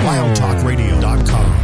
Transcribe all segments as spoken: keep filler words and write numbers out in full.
wild talk radio dot com.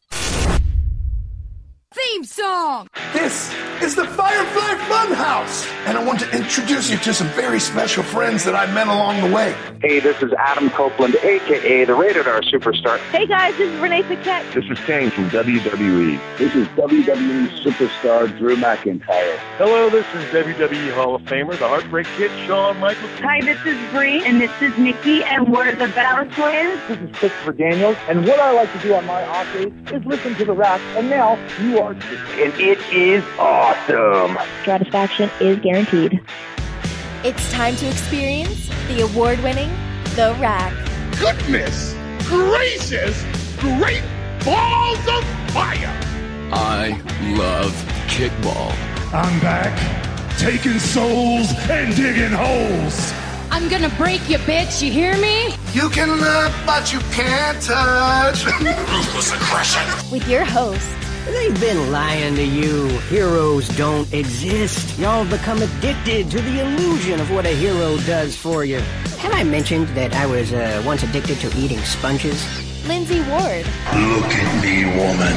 Theme song! This is the Firefly Funhouse, and I want to introduce you to some very special friends that I met along the way. Hey, this is Adam Copeland, a k a the Rated R Superstar. Hey guys, this is Renee Paquette. This is Kane from W W E. This is W W E Superstar Drew McIntyre. Hello, this is W W E Hall of Famer, the Heartbreak Kid, Shawn Michaels. Hi, this is Bree, and this is Nikki, and we're the Battle Twins. This is Christopher Daniels, and what I like to do on my off days is listen to The Rack, and now you are too. And it is awesome. Satisfaction is guaranteed. It's time to experience the award-winning The Rack. Goodness gracious, great balls of fire! I love kickball. I'm back, taking souls and digging holes. I'm gonna break you, bitch, you hear me? You can look, but you can't touch. Ruthless aggression. With your host, They've been lying to you. Heroes don't exist. Y'all become addicted to the illusion of what a hero does for you. Have I mentioned that I was uh, once addicted to eating sponges? Lindsay Ward. Look at me, woman.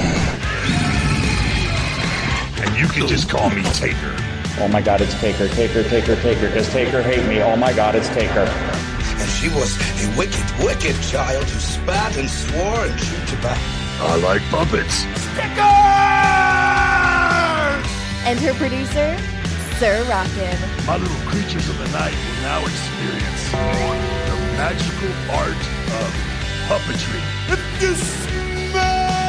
And you can just call me Taker. Oh my god, it's Taker, Taker, Taker, Taker. Does Taker hate me? Oh my god, it's Taker. And she was a wicked, wicked child who spat and swore and chewed tobacco. I like puppets. Stickers! And her producer, Sir Rockin'. My little creatures of the night will now experience the magical art of puppetry. If you smell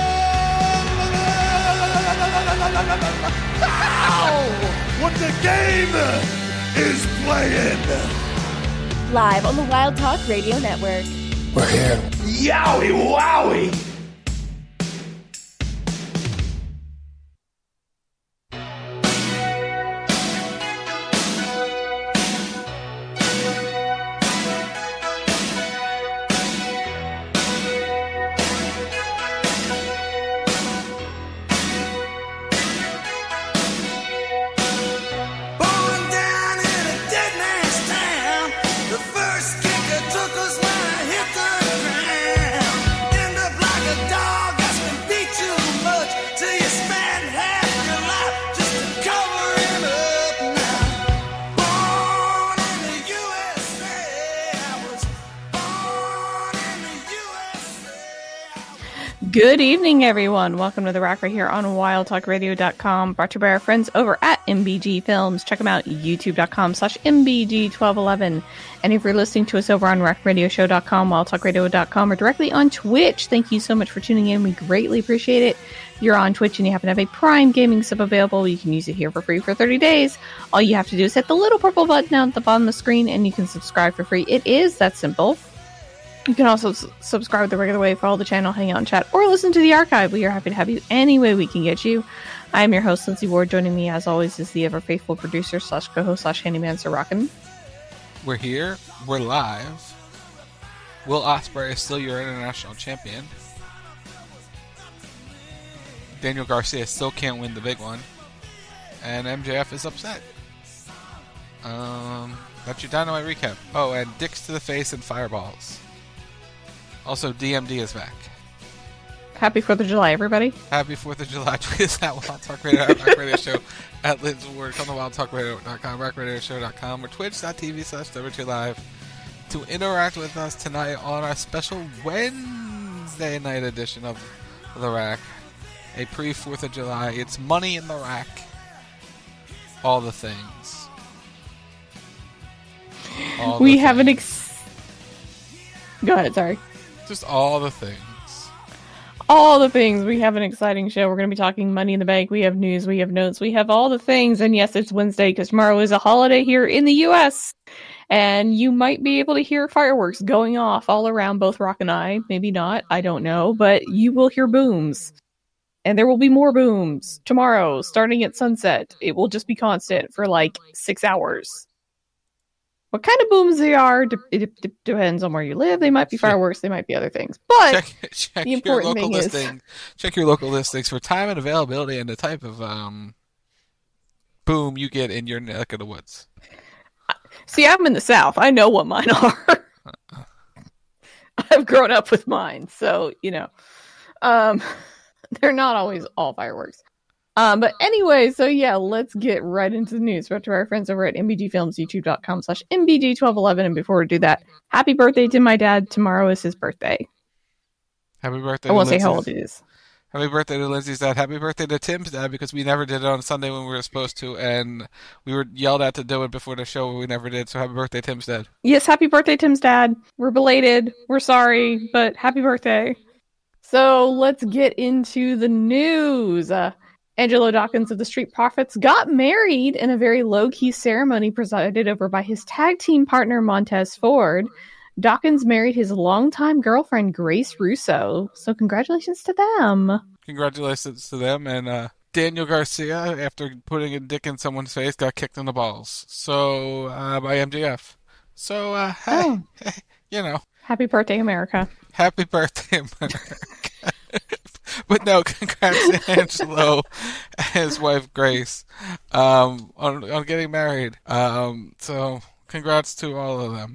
what the game is playing. Live on the Wild Talk Radio Network. We're here. Yowie wowie! Good evening, everyone. Welcome to The Rack right here on wild talk radio dot com, brought to you by our friends over at M B G Films. Check them out, youtube dot com slash M B G twelve eleven. And if you're listening to us over on rack radio show dot com, wild talk radio dot com, or directly on Twitch, thank you so much for tuning in. We greatly appreciate it. If you're on Twitch and you happen to have a Prime Gaming sub available, you can use it here for free for thirty days. All you have to do is hit the little purple button down at the bottom of the screen, and you can subscribe for free. It is that simple. You can also s- subscribe the regular way, follow the channel, hang out and chat, or listen to the archive. We are happy to have you any way we can get you. I am your host, Lindsay Ward. Joining me, as always, is the ever-faithful producer slash co-host slash handyman, Sir Rockin'. We're here. We're live. Will Ospreay is still your international champion. Daniel Garcia still can't win the big one. And M J F is upset. Um, that's your Dynamite recap. Oh, and dicks to the face and fireballs. Also, D M D is back. Happy fourth of July, everybody. Happy fourth of July. Tweet us at Wild Talk Radio, at Rack Radio Show, at Lindsay Ward, on the wild talk radio dot com, rack radio show dot com, or twitch dot t v slash W two live to interact with us tonight on our special Wednesday night edition of The Rack. A pre-fourth of July. It's Money in the Rack. All the things. All we the have things. an ex... Go ahead, sorry. Just all the things. All the things. We have an exciting show. We're going to be talking Money in the Bank. We have news. We have notes. We have all the things. And yes, it's Wednesday because tomorrow is a holiday here in the U S And you might be able to hear fireworks going off all around both Rock and I. Maybe not. I don't know. But you will hear booms. And there will be more booms tomorrow, starting at sunset. It will just be constant for like six hours. What kind of booms they are, de- it de- depends on where you live. They might be fireworks, they might be other things. But check, check the important your local thing listing. is... Check your local listings for time and availability and the type of um, boom you get in your neck of the woods. See, I'm in the South. I know what mine are. I've grown up with mine, so you know, um, they're not always all fireworks. Um, but anyway, so yeah, let's get right into the news. Brought to our friends over at M B G Films, YouTube.com slash M B G twelve eleven. And before we do that, happy birthday to my dad. Tomorrow is his birthday. Happy birthday. I won't say how old he is. Happy birthday to Lindsay's dad. Happy birthday to Tim's dad, because we never did it on Sunday when we were supposed to, and we were yelled at to do it before the show, but we never did. So happy birthday, Tim's dad. Yes, happy birthday, Tim's dad. We're belated. We're sorry, but happy birthday. So let's get into the news. Uh, Angelo Dawkins of the Street Profits got married in a very low-key ceremony presided over by his tag team partner, Montez Ford. Dawkins married his longtime girlfriend, Grace Russo. So congratulations to them. Congratulations to them. And uh, Daniel Garcia, after putting a dick in someone's face, got kicked in the balls. So, uh, by M J F. So, uh, hey, oh. hey, you know. Happy birthday, America. Happy birthday, America. But no, congrats to Angelo and his wife, Grace, um, on, on getting married. Um, so, congrats to all of them.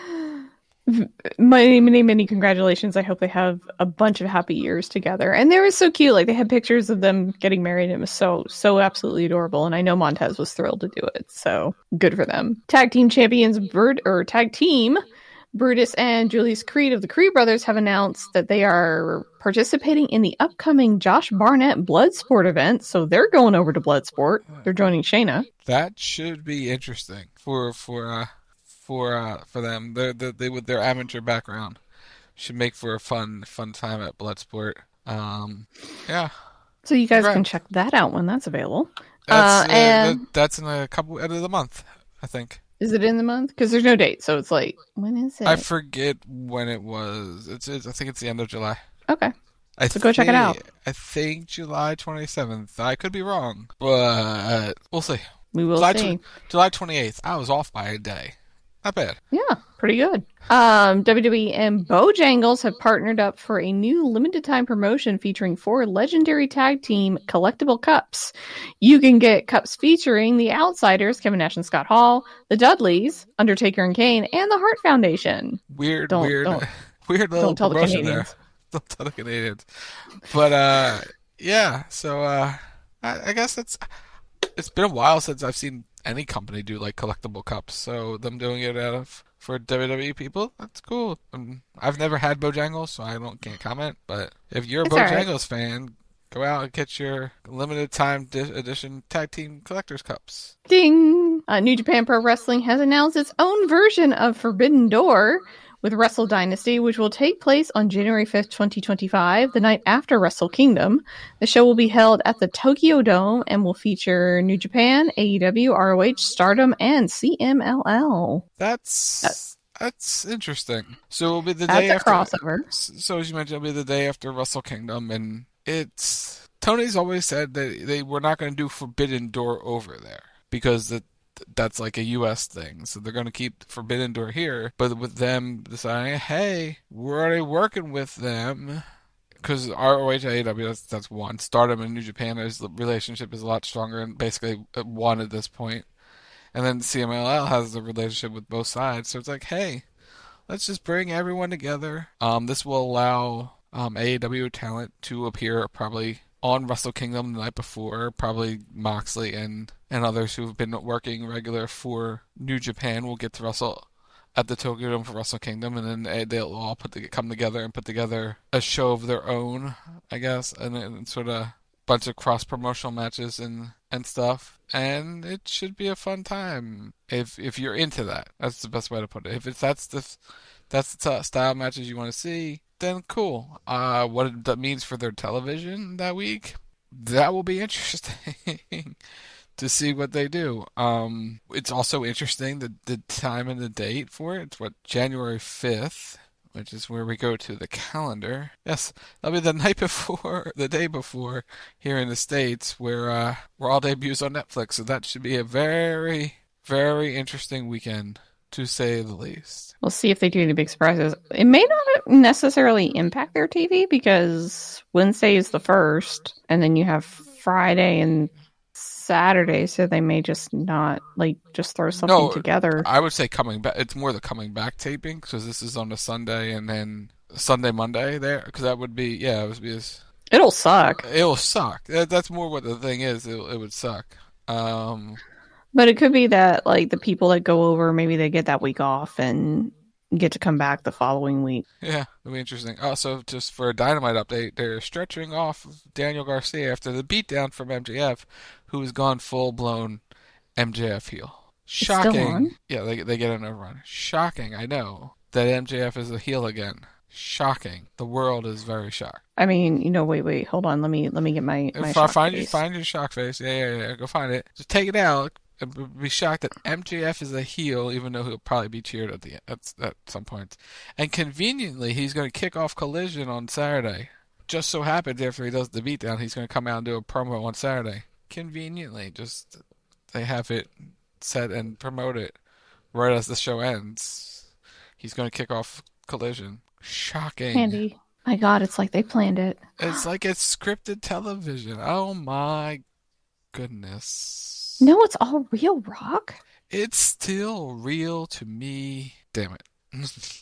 Many, many, many congratulations. I hope they have a bunch of happy years together. And they were so cute. Like, they had pictures of them getting married, and it was so, so absolutely adorable. And I know Montez was thrilled to do it. So, good for them. Tag team champions, Bird, or tag team, Brutus and Julius Creed of the Creed Brothers have announced that they are participating in the upcoming Josh Barnett Bloodsport event. So, they're going over to Bloodsport. They're joining Shayna. That should be interesting for, for, uh, For uh, for them, they they with their amateur background should make for a fun fun time at Bloodsport. Um, yeah. So you guys right. can check that out when that's available. That's, uh, and uh, that's in a couple end of the month, I think. Is it in the month? Because there's no date, so it's like, when is it? I forget when it was. It's, it's I think it's the end of July. Okay. I so think, go check it out. I think July twenty-seventh. I could be wrong, but we'll see. We will July see. Tw- July twenty-eighth. I was off by a day. Not bad. Yeah, pretty good. Um, W W E and Bojangles have partnered up for a new limited time promotion featuring four legendary tag team collectible cups. You can get cups featuring the Outsiders, Kevin Nash and Scott Hall, the Dudleys, Undertaker and Kane, and the Hart Foundation. Weird, don't, weird, don't, weird little don't tell promotion the there. Don't tell the Canadians. But uh, yeah. So uh, I, I guess it's it's been a while since I've seen any company do like collectible cups, so them doing it out of for W W E people, that's cool. Um, I've never had Bojangles, so I don't can't comment. But if you're a it's Bojangles right. fan, go out and get your limited time di- edition tag team collectors cups. Ding! Uh, New Japan Pro Wrestling has announced its own version of Forbidden Door with Wrestle Dynasty, which will take place on January fifth, twenty twenty-five, the night after Wrestle Kingdom. The show will be held at the Tokyo Dome and will feature New Japan, A E W, R O H, Stardom, and C M L L. That's that's, that's interesting. So it'll be the That's day a after crossover. So as you mentioned, it'll be the day after Wrestle Kingdom, and it's Tony's always said that they were not going to do Forbidden Door over there because the that's like a U S thing, so they're going to keep Forbidden Door here. But with them deciding, hey, we're already working with them, because R O H, A E W, that's, that's one. Stardom and New Japan, the relationship is a lot stronger and basically one at this point. And then C M L L has a relationship with both sides, so it's like, hey, let's just bring everyone together. Um, this will allow um, A E W talent to appear probably on Wrestle Kingdom the night before, probably Moxley and, and others who've been working regular for New Japan will get to wrestle at the Tokyo Dome for Wrestle Kingdom, and then they'll all put the, come together and put together a show of their own, I guess, and then sort of bunch of cross-promotional matches and, and stuff, and it should be a fun time if if you're into that. That's the best way to put it. If it's that's the that's the style matches you want to see, then cool. Uh, what that means for their television that week, that will be interesting to see what they do. Um, it's also interesting the the time and the date for it. It's what, January fifth, which is where we go to the calendar. Yes, that'll be the night before, the day before here in the States, where uh, where all debuts on Netflix. So that should be a very, very interesting weekend, to say the least. We'll see if they do any big surprises. It may not necessarily impact their T V because Wednesday is the first, and then you have Friday and Saturday, so they may just not, like, just throw something no, together. I would say coming back. It's more the coming back taping, because this is on a Sunday, and then Sunday, Monday there, because that would be, yeah, it would be... As, It'll suck. It'll suck. That's more what the thing is. It, it would suck. Um, but it could be that, like, the people that go over, maybe they get that week off and get to come back the following week. Yeah, it'll be interesting. Also, just for a Dynamite update, they're stretching off Daniel Garcia after the beatdown from M J F, who has gone full-blown M J F heel. Shocking. It's still on? Yeah, they, they get an overrun. Shocking, I know, that M J F is a heel again. Shocking. The world is very shocked. I mean, you know, wait, wait, hold on. Let me let me get my, my F- shock find face. Your, find your shock face. Yeah, yeah, yeah. Go find it. Just take it out and be shocked that M J F is a heel, even though he'll probably be cheered at the at, at some point. And conveniently, he's going to kick off Collision on Saturday. Just so happens after he does the beatdown, he's going to come out and do a promo on Saturday. Conveniently, just they have it set and promote it right as the show ends. He's going to kick off Collision. Shocking. Andy, my God, it's like they planned it. It's like it's scripted television. Oh my goodness. No, it's all real, Rock. It's still real to me. Damn it.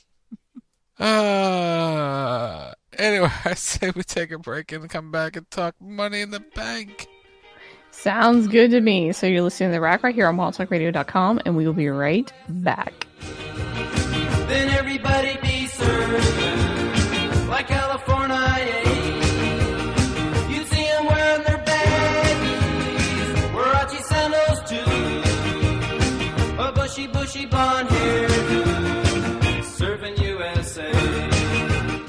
uh, anyway, I say we take a break and come back and talk Money in the Bank. Sounds good to me. So you're listening to The Rack right here on wild talk radio dot com, and we will be right back. Then everybody be served like California. You see them wearing their baggies, Warachi sandals too, a bushy, bushy blonde hairdo, serving U S A.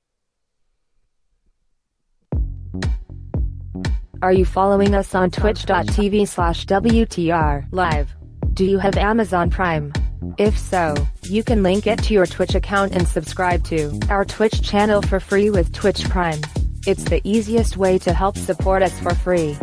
Are you following us on twitch.tv slash WTR live? Do you have Amazon Prime? If so, you can link it to your Twitch account and subscribe to our Twitch channel for free with Twitch Prime. It's the easiest way to help support us for free.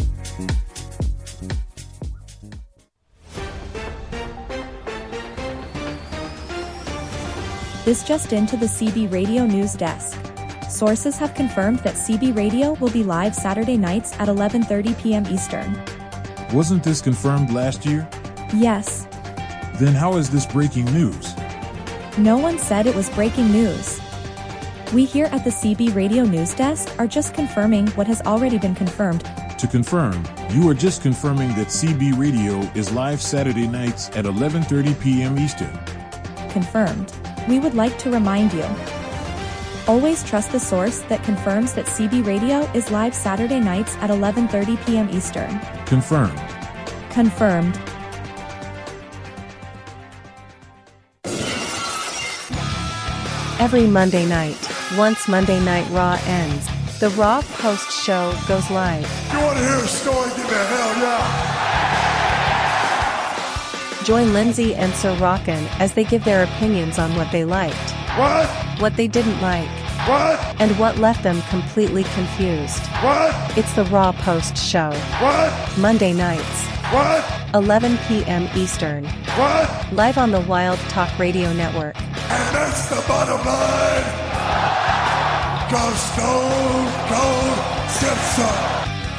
This just into the C B Radio News Desk. Sources have confirmed that C B Radio will be live Saturday nights at eleven thirty p.m. Eastern. Wasn't this confirmed last year? Yes. Then how is this breaking news? No one said it was breaking news. We here at the C B Radio News Desk are just confirming what has already been confirmed. To confirm, you are just confirming that C B Radio is live Saturday nights at eleven thirty p.m. Eastern. Confirmed. We would like to remind you. Always trust the source that confirms that C B Radio is live Saturday nights at eleven thirty p.m. Eastern. Confirmed. Confirmed. Every Monday night, once Monday Night Raw ends, the Raw Post Show goes live. You want to hear a story? Give me a hell yeah! Join Lindsay and Sir Rockin' as they give their opinions on what they liked, what, what they didn't like, what, and what left them completely confused. What? It's the Raw Post Show. What? Monday nights. What? eleven p.m. Eastern. What? Live on the Wild Talk Radio Network. And that's the bottom line. Go Stone Cold Simpson.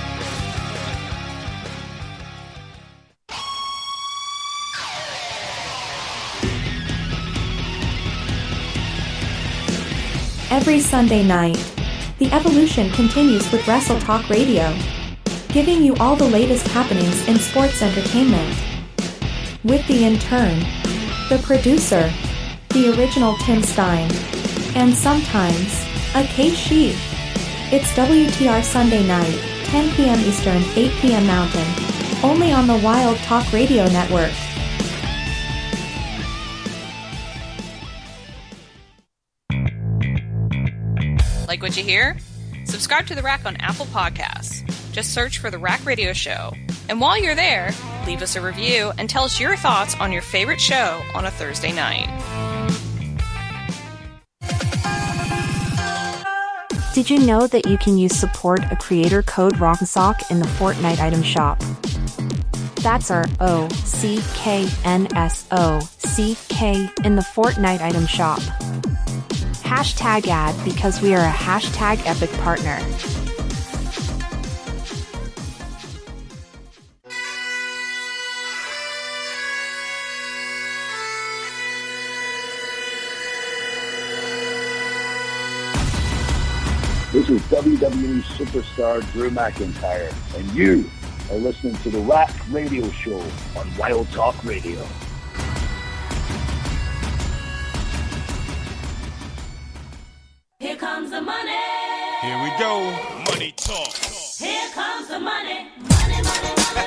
Every Sunday night, the evolution continues with Wrestle Talk Radio, giving you all the latest happenings in sports entertainment. With the intern, the producer, the original Tim Stein, and sometimes, a Kate Sheep. It's W T R Sunday night, ten p.m. Eastern, eight p.m. Mountain, only on the Wild Talk Radio Network. Like what you hear? Subscribe to The Rack on Apple Podcasts. Just search for The Rack Radio Show. And while you're there, leave us a review and tell us your thoughts on your favorite show on a Thursday night. Did you know that you can use support a creator code ROCKSOCK in the Fortnite item shop? That's our O C K N S O C K in the Fortnite item shop. Hashtag ad because we are a hashtag epic partner. This is W W E superstar Drew McIntyre, and you are listening to the Rack Radio Show on Wild Talk Radio. Here comes the money. Here we go. Money talk. Here comes the money. Money, money, money.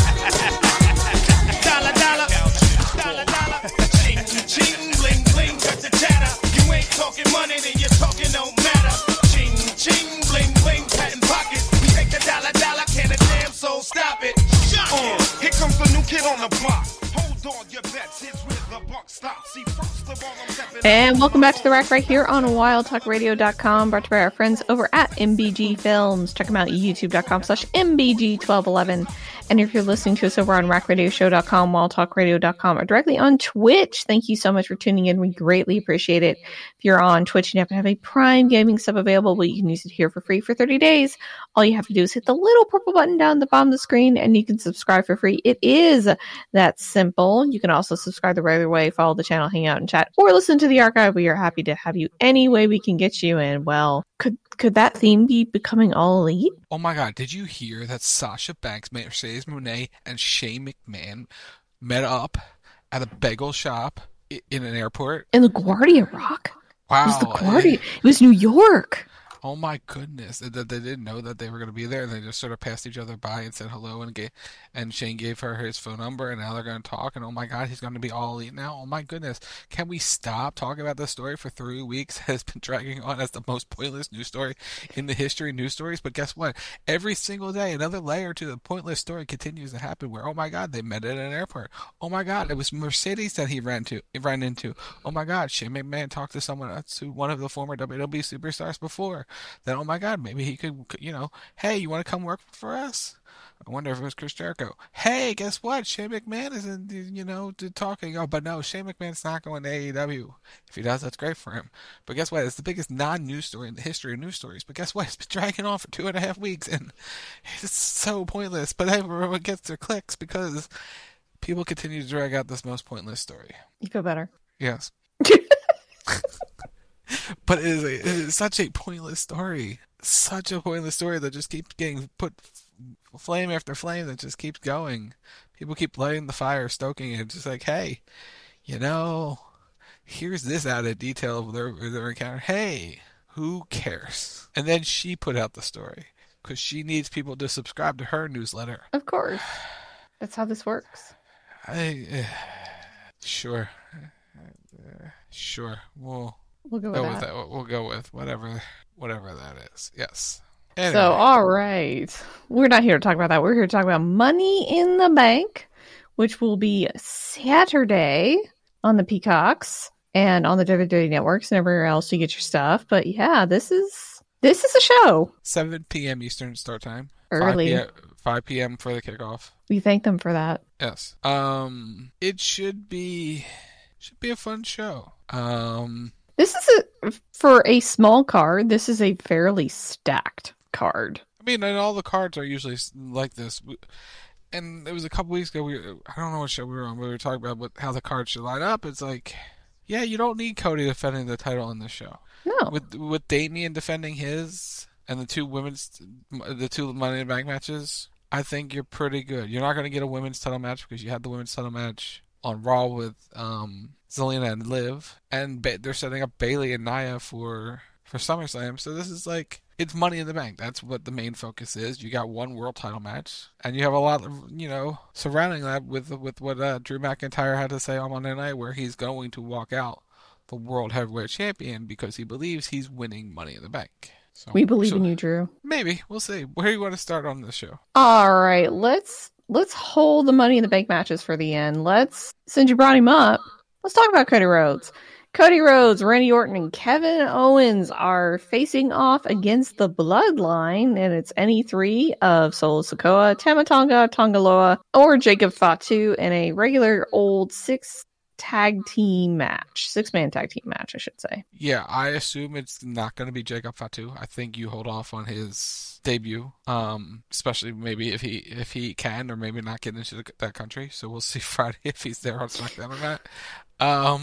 Dollar, dollar. Dollar, dollar. Ching, ching, bling, bling, cut the chatter. You ain't talking money, then you're talking no matter. Ching, ching, bling, bling, patent pockets. We take the dollar, dollar, can a damn soul stop it. Uh, here comes the new kid on the block. Hold on, your bets, here's where the buck stops. See, first of all, I'm stepping. And welcome back to The Rack right here on wild talk radio dot com, brought to you by our friends over at M B G Films. Check them out, youtube.com slash MBG1211. And if you're listening to us over on rack radio show dot com, wild talk radio dot com, or directly on Twitch, thank you so much for tuning in. We greatly appreciate it. If you're on Twitch and you happen to have a Prime Gaming sub available, but you can use it here for free for thirty days. All you have to do is hit the little purple button down the bottom of the screen and you can subscribe for free. It is that simple. You can also subscribe the regular way, follow the channel, hang out and chat, or listen to the archive. We are happy to have you any way we can get you in. Well, could could that theme be becoming all elite? Oh my god, did you hear that Sasha Banks, Mercedes Moné, and Shane McMahon met up at a bagel shop i- in an airport? In LaGuardia Rock? Wow. It was LaGuardia. It was New York. Oh my goodness! That they, they didn't know that they were going to be there, and they just sort of passed each other by and said hello, and gave, and Shane gave her his phone number, and now they're going to talk. And oh my God, he's going to be all elite now. Oh my goodness! Can we stop talking about this story for three weeks? It has been dragging on as the most pointless news story in the history of news stories. But guess what? Every single day, another layer to the pointless story continues to happen. Where oh my God, they met at an airport. Oh my God, it was Mercedes that he ran to, he ran into. Oh my God, Shane McMahon talked to someone, to one of the former W W E superstars before. Then, oh my God, maybe he could, you know, hey, you want to come work for us? I wonder if it was Chris Jericho. Hey, guess what? Shane McMahon is, in, you know, talking. Oh, but no, Shane McMahon's not going to A E W. If he does, that's great for him. But guess what? It's the biggest non-news story in the history of news stories. But guess what? It's been dragging on for two and a half weeks, and it's so pointless. But everyone gets their clicks because people continue to drag out this most pointless story. You feel better? Yes. But it is, a, it is such a pointless story. Such a pointless story that just keeps getting put flame after flame that just keeps going. People keep lighting the fire, stoking it. Just like, hey, you know, here's this added detail of their, their encounter. Hey, who cares? And then she put out the story because she needs people to subscribe to her newsletter. Of course. That's how this works. I, uh, sure. Uh, sure. We'll... We'll go with, go that. with that. We'll go with whatever, whatever that is. Yes. Anyway. So, all right. We're not here to talk about that. We're here to talk about Money in the Bank, which will be Saturday on the Peacocks and on the W W E networks and everywhere else you get your stuff. But yeah, this is this is a show. seven p.m. Eastern start time. Early. five p.m. for the kickoff. We thank them for that. Yes. Um. It should be should be a fun show. Um. This is a, for a small card, this is a fairly stacked card. I mean, and all the cards are usually like this. And it was a couple weeks ago, we I don't know what show we were on, but we were talking about what, how the cards should line up. It's like, yeah, you don't need Cody defending the title in this show. No. With with Damian defending his, and the two women's, the two Money in the Bank matches, I think you're pretty good. You're not going to get a women's title match because you had the women's title match on Raw with um, Zelina and Liv, and ba- they're setting up Bayley and Nia for for SummerSlam. So this is like, it's Money in the Bank. That's what the main focus is. You got one world title match, and you have a lot of, you know, surrounding that with with what uh, Drew McIntyre had to say on Monday night, where he's going to walk out the World Heavyweight Champion because he believes he's winning Money in the Bank. So, we believe so in you, Drew. Maybe. We'll see. Where do you want to start on this show? All right, let's let's hold the Money in the Bank matches for the end. Let's, since you brought him up, let's talk about Cody Rhodes. Cody Rhodes, Randy Orton, and Kevin Owens are facing off against the Bloodline, and it's any three of Solo Sikoa, Tama Tonga, Tongaloa, or Jacob Fatu in a regular old six tag team match. Six-man tag team match, I should say. Yeah, I assume it's not going to be Jacob Fatu. I think you hold off on his debut, um, especially maybe if he if he can, or maybe not get into the, that country. So we'll see Friday if he's there on SmackDown or not. Um,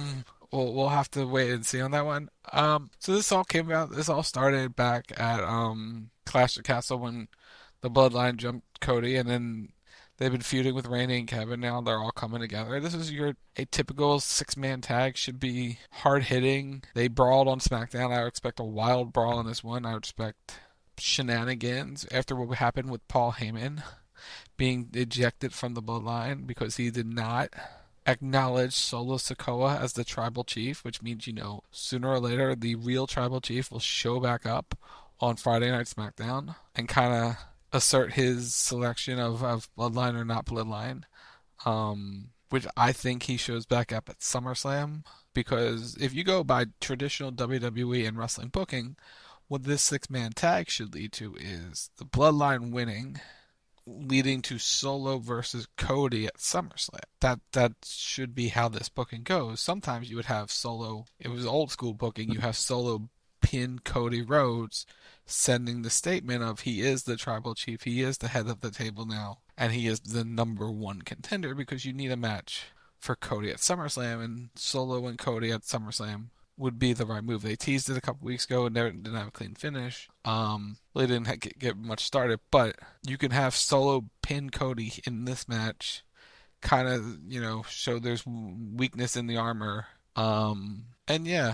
we'll we'll have to wait and see on that one. Um, so this all came out. This all started back at um Clash of Castle when the Bloodline jumped Cody, and then they've been feuding with Randy and Kevin. Now they're all coming together. This is your a typical six-man tag. Should be hard-hitting. They brawled on SmackDown. I would expect a wild brawl in this one. I would expect shenanigans after what happened with Paul Heyman being ejected from the Bloodline because he did not acknowledge Solo Sikoa as the tribal chief, which means, you know, sooner or later the real tribal chief will show back up on Friday Night SmackDown and kind of assert his selection of, of Bloodline or not Bloodline, um, which I think he shows back up at SummerSlam, because if you go by traditional W W E and wrestling booking, what this six-man tag should lead to is the Bloodline winning, leading to Solo versus Cody at SummerSlam. That that should be how this booking goes. Sometimes you would have Solo, it was old school booking, you have Solo pin Cody Rhodes, sending the statement of he is the tribal chief, he is the head of the table now, and he is the number one contender, because you need a match for Cody at SummerSlam, and Solo and Cody at SummerSlam would be the right move. They teased it a couple weeks ago and never didn't have a clean finish. Um, they didn't get, get much started, but you can have Solo pin Cody in this match, kind of, you know, show there's weakness in the armor. Um, and yeah,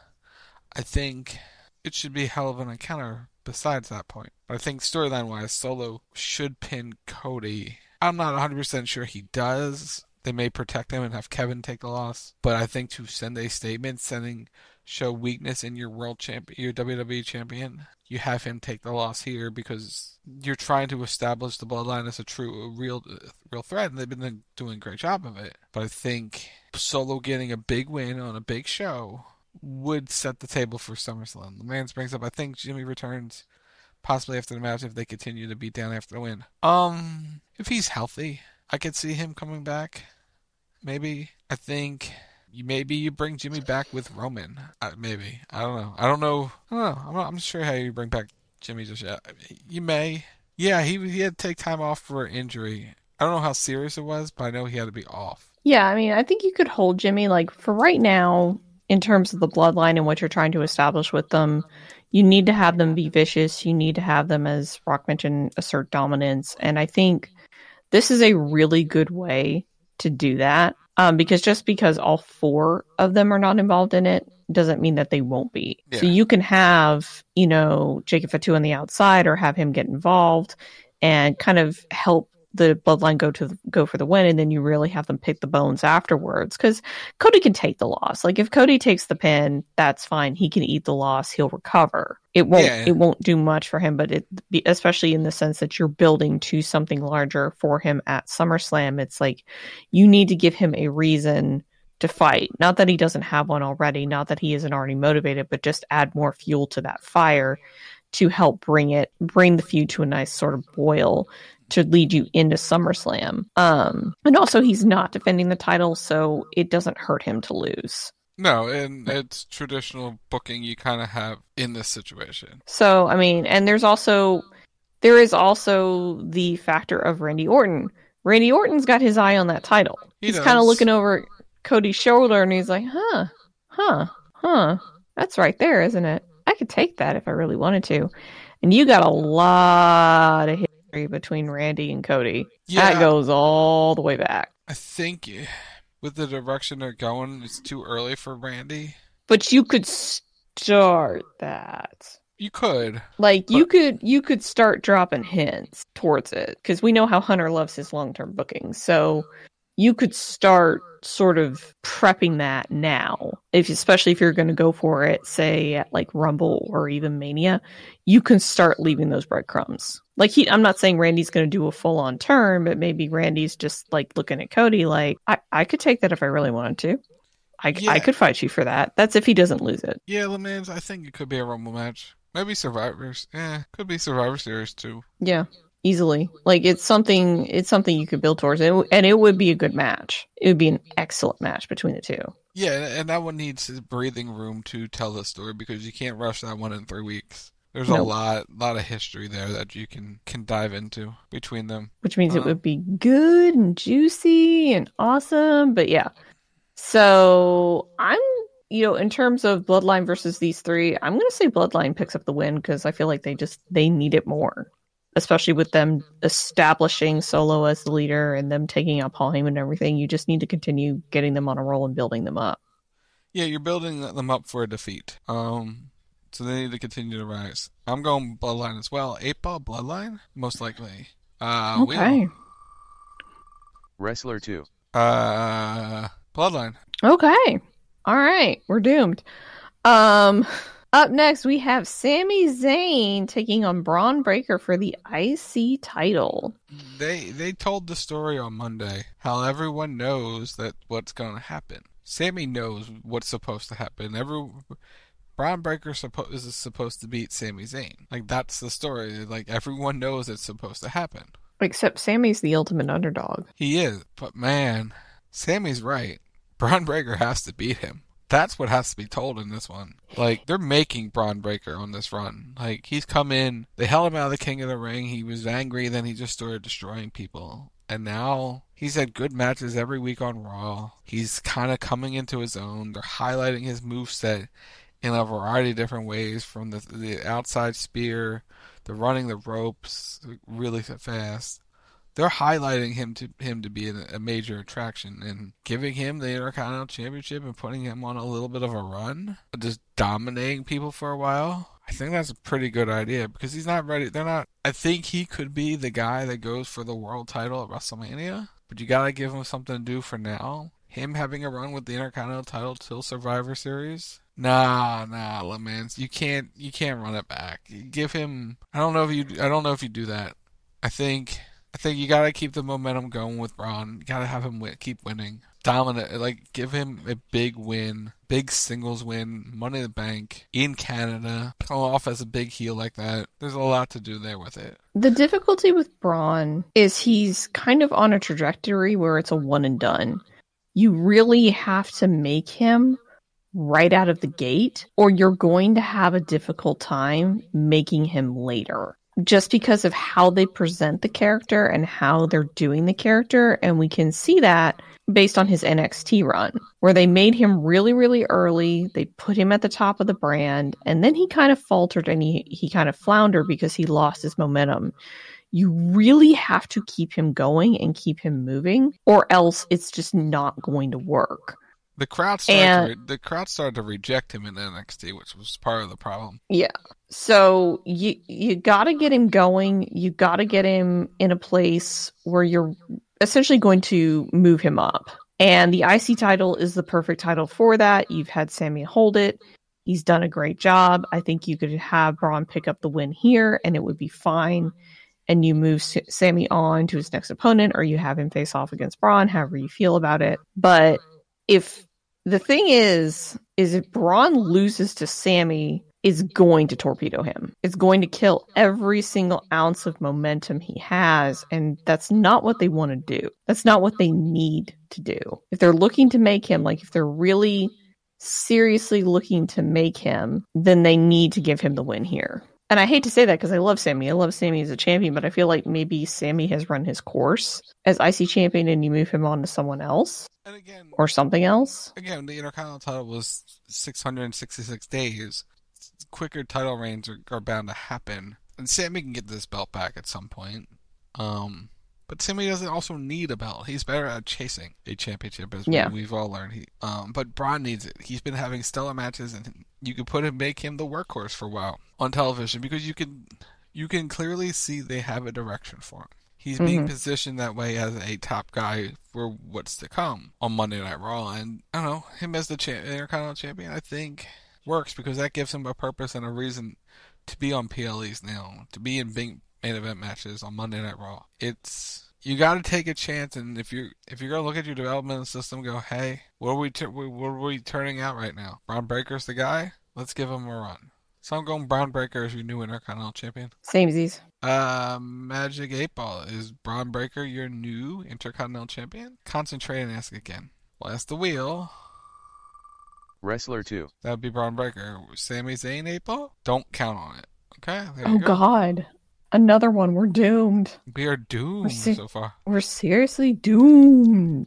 I think it should be a hell of an encounter besides that point. But I think storyline-wise, Solo should pin Cody. I'm not one hundred percent sure he does. They may protect him and have Kevin take the loss. But I think to send a statement, sending show weakness in your world champion, your W W E champion, you have him take the loss here because you're trying to establish the Bloodline as a true, a real, real threat, and they've been doing a great job of it. But I think Solo getting a big win on a big show would set the table for SummerSlam. The man brings up, I think Jimmy returns possibly after the match if they continue to beat down after the win. Um, if he's healthy, I could see him coming back. Maybe. I think you maybe you bring Jimmy back with Roman. Uh, maybe. I don't know. I don't know. I don't know. I'm not, I'm not sure how you bring back Jimmy just yet. You may. Yeah, he he had to take time off for injury. I don't know how serious it was, but I know he had to be off. Yeah, I mean, I think you could hold Jimmy, like, for right now, in terms of the Bloodline and what you're trying to establish with them. You need to have them be vicious. You need to have them, as Rock mentioned, assert dominance. And I think this is a really good way to do that. Um, because just because all four of them are not involved in it doesn't mean that they won't be. Yeah. So you can have, you know, Jacob Fatu on the outside or have him get involved and kind of help the Bloodline go to go for the win, and then you really have them pick the bones afterwards, because Cody can take the loss. Like, if Cody takes the pin, that's fine. He can eat the loss. He'll recover. It won't yeah. it won't do much for him, but it especially in the sense that you're building to something larger for him at SummerSlam. It's like you need to give him a reason to fight. Not that he doesn't have one already, not that he isn't already motivated, but just add more fuel to that fire to help bring it bring the feud to a nice sort of boil, to lead you into SummerSlam. Um, and also, he's not defending the title, so it doesn't hurt him to lose. No, and it's traditional booking you kind of have in this situation. So, I mean, and there's also, there is also the factor of Randy Orton. Randy Orton's got his eye on that title. He he's kind of looking over Cody's shoulder, and he's like, huh, huh, huh. That's right there, isn't it? I could take that if I really wanted to. And you got a lot of history between Randy and Cody. Yeah, that goes all the way back. I think with the direction they're going, it's too early for Randy. But you could start that. You could. Like, but... you could you could start dropping hints towards it, because we know how Hunter loves his long-term bookings. So you could start sort of prepping that now, if especially if you're going to go for it, say at like Rumble or even Mania. You can start leaving those breadcrumbs. Like, he, I'm not saying Randy's going to do a full-on turn, but maybe Randy's just like looking at Cody like, I, I could take that if I really wanted to. I, yeah. I could fight you for that. That's if he doesn't lose it. Yeah, LeMans, I think it could be a Rumble match. Maybe Survivors. Yeah, could be Survivor Series too. Yeah. Easily. Like, it's something it's something you could build towards, and it, and it would be a good match. It would be an excellent match between the two. Yeah, and that one needs breathing room to tell the story, because you can't rush that one in three weeks. There's nope. a lot lot of history there that you can, can dive into between them. Which means um, it would be good and juicy and awesome, but yeah. So, I'm you know, in terms of Bloodline versus these three, I'm going to say Bloodline picks up the win because I feel like they just, they need it more. Especially with them establishing Solo as the leader and them taking out Paul Heyman and everything. You just need to continue getting them on a roll and building them up. Yeah, you're building them up for a defeat. Um, so they need to continue to rise. I'm going Bloodline as well. Eight Ball Bloodline? Most likely. Uh, okay. Wheel. Wrestler two. Uh, Bloodline. Okay. All right. We're doomed. Um, up next, we have Sami Zayn taking on Braun Breaker for the I C title. They they told the story on Monday, how everyone knows that what's going to happen. Sami knows what's supposed to happen. Every Braun Breaker suppo- is supposed to beat Sami Zayn. Like, that's the story. Like, everyone knows it's supposed to happen. Except Sami's the ultimate underdog. He is, but man, Sami's right. Braun Breaker has to beat him. That's what has to be told in this one. Like, they're making Braun Breaker on this run. Like, he's come in, they held him out of the King of the Ring, he was angry, then he just started destroying people. And now, he's had good matches every week on Raw. He's kind of coming into his own. They're highlighting his moveset in a variety of different ways, from the, the outside spear, the running the ropes really fast. They're highlighting him to him to be a, a major attraction and giving him the Intercontinental Championship and putting him on a little bit of a run, just dominating people for a while. I think that's a pretty good idea because he's not ready. They're not. I think he could be the guy that goes for the world title at WrestleMania, but you gotta give him something to do for now. Him having a run with the Intercontinental title till Survivor Series. Nah, nah, Lamans, you can't. You can't run it back. You give him. I don't know if you. I don't know if you do that. I think. I think you gotta keep the momentum going with Braun. You gotta have him win, keep winning. Dominant, like, give him a big win. Big singles win. Money in the Bank. In Canada. Come off as a big heel like that. There's a lot to do there with it. The difficulty with Braun is he's kind of on a trajectory where it's a one and done. You really have to make him right out of the gate, or you're going to have a difficult time making him later. Just because of how they present the character and how they're doing the character. And we can see that based on his N X T run, where they made him really, really early. They put him at the top of the brand, and then he kind of faltered and he, he kind of floundered because he lost his momentum. You really have to keep him going and keep him moving, or else it's just not going to work. The crowd started and, to re- the crowd started to reject him in N X T, which was part of the problem. Yeah. So you you got to get him going. You got to get him in a place where you're essentially going to move him up. And the I C title is the perfect title for that. You've had Sami hold it. He's done a great job. I think you could have Braun pick up the win here and it would be fine. And you move S- Sami on to his next opponent, or you have him face off against Braun, however you feel about it. But if the thing is, is if Braun loses to Sami, it's going to torpedo him. It's going to kill every single ounce of momentum he has. And that's not what they want to do. That's not what they need to do. If they're looking to make him, like if they're really seriously looking to make him, then they need to give him the win here. And I hate to say that because I love Sami. I love Sami as a champion, but I feel like maybe Sami has run his course as I C champion and you move him on to someone else. And again, or something else. Again, the Intercontinental title was six hundred sixty-six days. Quicker title reigns are, are bound to happen. And Sami can get this belt back at some point. Um, but Sami doesn't also need a belt. He's better at chasing a championship, as yeah. we, we've all learned. He, um, but Braun needs it. He's been having stellar matches, and you can put him, make him the workhorse for a while on television because you can, you can clearly see they have a direction for him. He's being mm-hmm. positioned that way as a top guy for what's to come on Monday Night Raw. And, I don't know, him as the cha- Intercontinental Champion, I think, works because that gives him a purpose and a reason to be on P L Es now, to be in big main event matches on Monday Night Raw. It's, you got to take a chance, and if you're, if you're going to look at your development system and go, hey, what are we, t- what are we turning out right now? Braun Breaker's the guy? Let's give him a run. So I'm going Braun Breaker as your new Intercontinental Champion. Samesies. Uh, Magic eight Ball. Is Braun Breaker your new Intercontinental Champion? Concentrate and ask again. Blast the wheel. Wrestler two. That would be Braun Breaker. Sami Zayn eight Ball? Don't count on it. Okay? There oh, you go. God. Another one. We're doomed. We are doomed we're se- so far. We're seriously doomed.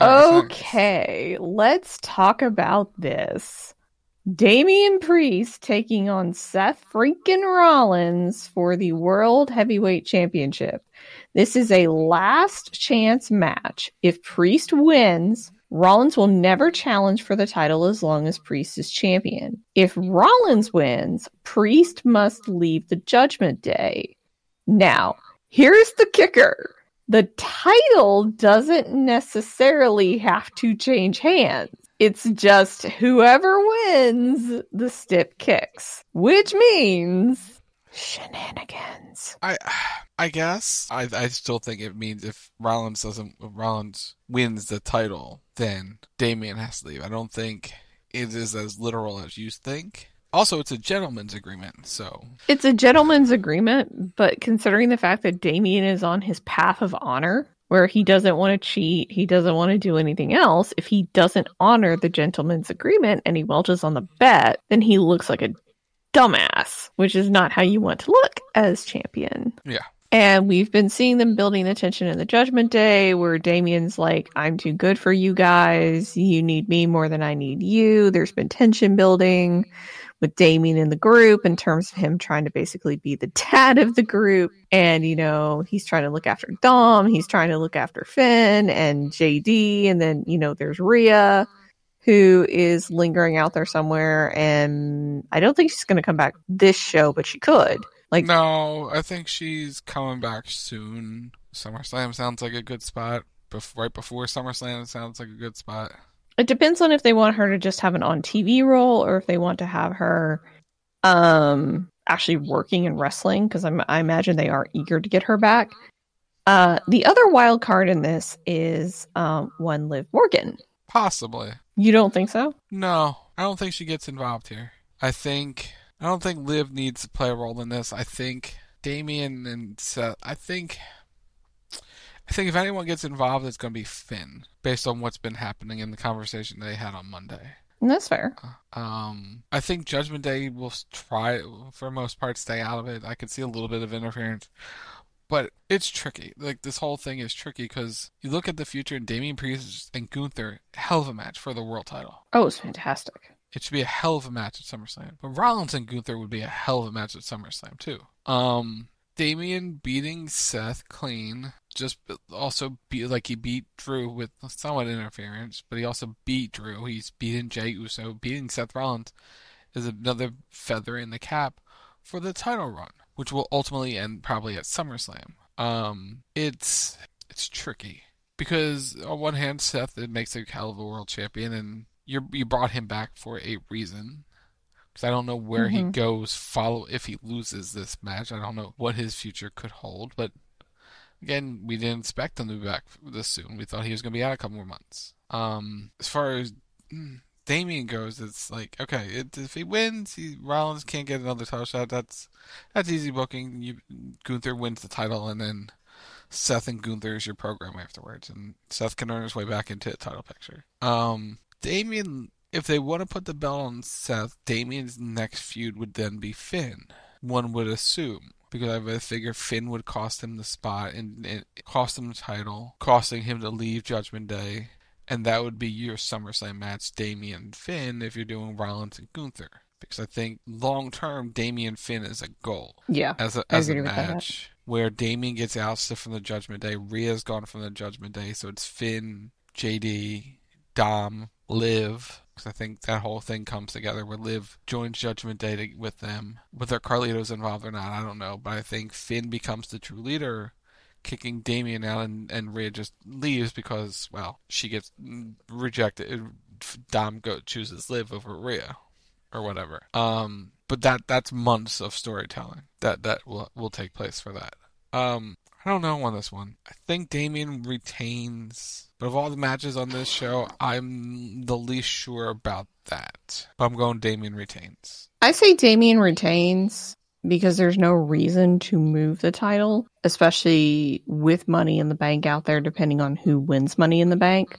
Okay, let's talk about this. Damian Priest taking on Seth freaking Rollins for the World Heavyweight Championship. This is a last chance match. If Priest wins, Rollins will never challenge for the title as long as Priest is champion. If Rollins wins, Priest must leave the Judgment Day. Now, here's the kicker. The title doesn't necessarily have to change hands. It's just whoever wins, the stip kicks. Which means shenanigans. I I guess. I I still think it means if Rollins doesn't if Rollins wins the title, then Damian has to leave. I don't think it is as literal as you think. Also, it's a gentleman's agreement, so... It's a gentleman's agreement, but considering the fact that Damian is on his path of honor, where he doesn't want to cheat, he doesn't want to do anything else, if he doesn't honor the gentleman's agreement and he welches on the bet, then he looks like a dumbass, which is not how you want to look as champion. Yeah. And we've been seeing them building the tension in the Judgment Day, where Damian's like, I'm too good for you guys, you need me more than I need you. There's been tension building with Damian in the group in terms of him trying to basically be the dad of the group. And, you know, he's trying to look after Dom. He's trying to look after Finn and J D. And then, you know, there's Rhea, who is lingering out there somewhere. And I don't think she's going to come back this show, but she could. Like, no, I think she's coming back soon. SummerSlam sounds like a good spot. Bef- right before SummerSlam sounds like a good spot. It depends on if they want her to just have an on-T V role or if they want to have her um, actually working and wrestling, because I imagine they are eager to get her back. Uh, the other wild card in this is um, one Liv Morgan. Possibly. You don't think so? No, I don't think she gets involved here. I think I don't think Liv needs to play a role in this. I think Damian and Seth. I think. I think if anyone gets involved, it's going to be Finn, based on what's been happening in the conversation they had on Monday. That's fair. Um, I think Judgment Day will try, for the most part, stay out of it. I could see a little bit of interference, but it's tricky. Like, this whole thing is tricky because you look at the future, and Damian Priest and Gunther, hell of a match for the world title. Oh, it's fantastic. It should be a hell of a match at SummerSlam. But Rollins and Gunther would be a hell of a match at SummerSlam, too. Um... Damian beating Seth clean, just also be like he beat Drew with somewhat interference, but he also beat Drew. He's beaten Jey Uso. Beating Seth Rollins is another feather in the cap for the title run, which will ultimately end probably at SummerSlam. Um, it's it's tricky because on one hand, Seth it makes a hell of a world champion, and you you brought him back for a reason. Because I don't know where mm-hmm. he goes follow if he loses this match. I don't know what his future could hold. But again, we didn't expect him to be back this soon. We thought he was going to be out a couple more months. Um, as far as Damian goes, it's like, okay, it, if he wins, he, Rollins can't get another title shot. That's that's easy booking. You, Gunther wins the title, and then Seth and Gunther is your program afterwards. And Seth can earn his way back into the title picture. Um, Damian... If they want to put the belt on Seth, Damian's next feud would then be Finn. One would assume. Because I would figure Finn would cost him the spot and, and cost him the title, costing him to leave Judgment Day. And that would be your SummerSlam match, Damian and Finn, if you're doing Rollins and Gunther. Because I think long-term, Damian Finn is a goal. Yeah, as a, as a match. Where Damian gets ousted from the Judgment Day, Rhea's gone from the Judgment Day, so it's Finn, J D, Dom, Liv. I think that whole thing comes together where Liv joins Judgment Day to, with them. Whether Carlito's involved or not, I don't know. But I think Finn becomes the true leader, kicking Damian out, and, and Rhea just leaves because, well, she gets rejected. Dom go, chooses Liv over Rhea or whatever. Um, but that that's months of storytelling that, that will, will take place for that. Um, I don't know on this one. I think Damian retains... But of all the matches on this show, I'm the least sure about that. But I'm going Damian retains. I say Damian retains because there's no reason to move the title, especially with Money in the Bank out there, depending on who wins Money in the Bank.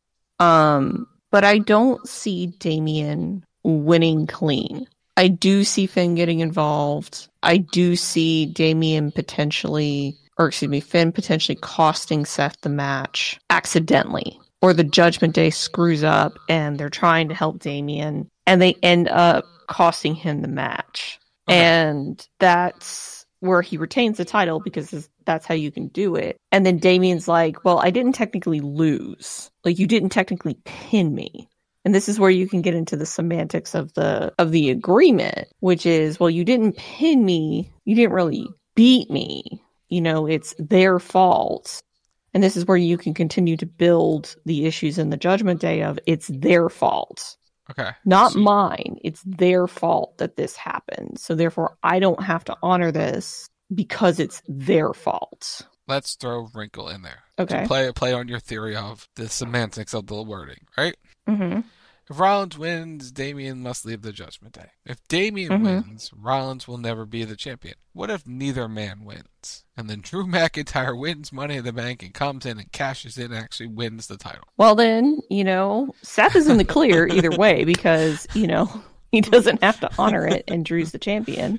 Um, but I don't see Damian winning clean. I do see Finn getting involved. I do see Damian potentially... or excuse me, Finn potentially costing Seth the match accidentally, or the Judgment Day screws up and they're trying to help Damian and they end up costing him the match. Okay. And that's where he retains the title because that's how you can do it. And then Damian's like, well, I didn't technically lose. Like, you didn't technically pin me. And this is where you can get into the semantics of the of the agreement, which is, well, you didn't pin me. You didn't really beat me. You know, it's their fault. And this is where you can continue to build the issues in the Judgment Day of it's their fault. Okay. Not so, mine. It's their fault that this happened. So therefore, I don't have to honor this because it's their fault. Let's throw wrinkle in there. Okay. To play, play on your theory of the semantics of the wording, right? Mm-hmm. If Rollins wins, Damian must leave the Judgment Day. If Damian mm-hmm. wins, Rollins will never be the champion. What if neither man wins? And then Drew McIntyre wins Money in the Bank and comes in and cashes in and actually wins the title. Well then, you know, Seth is in the clear either way because, you know, he doesn't have to honor it and Drew's the champion.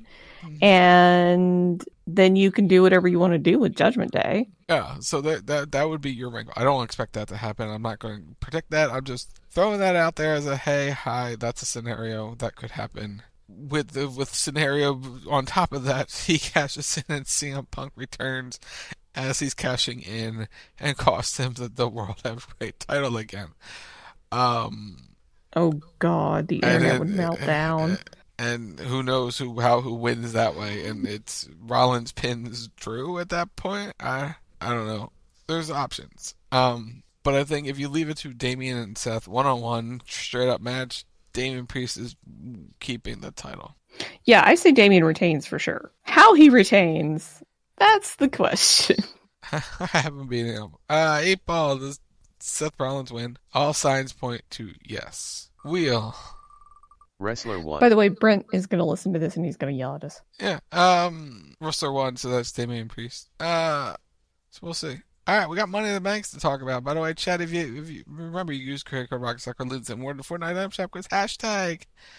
And then you can do whatever you want to do with Judgment Day. Yeah, so that that that would be your wrinkle. I don't expect that to happen. I'm not going to predict that. I'm just throwing that out there as a hey, hi, that's a scenario that could happen. With the with scenario on top of that, he cashes in and C M Punk returns as he's cashing in and costs him the, the World Heavyweight title again. Um, oh God, the internet would melt down. And who knows who how who wins that way? And it's Rollins pins Drew at that point. I I don't know. There's options. Um, but I think if you leave it to Damian and Seth one on one straight up match, Damian Priest is keeping the title. Yeah, I say Damian retains for sure. How he retains, that's the question. I haven't beaten him. Uh, eight ball. Does Seth Rollins win? All signs point to yes. Wheel. Wrestler one. By the way, Brent is going to listen to this and he's going to yell at us. Yeah. Um, Wrestler one, so that's Damian Priest. Uh, so we'll see. All right, we got Money in the Banks to talk about. By the way, Chad, if you if you remember, you use creator code RockSock or Lids and more than Fortnite item shop with hashtag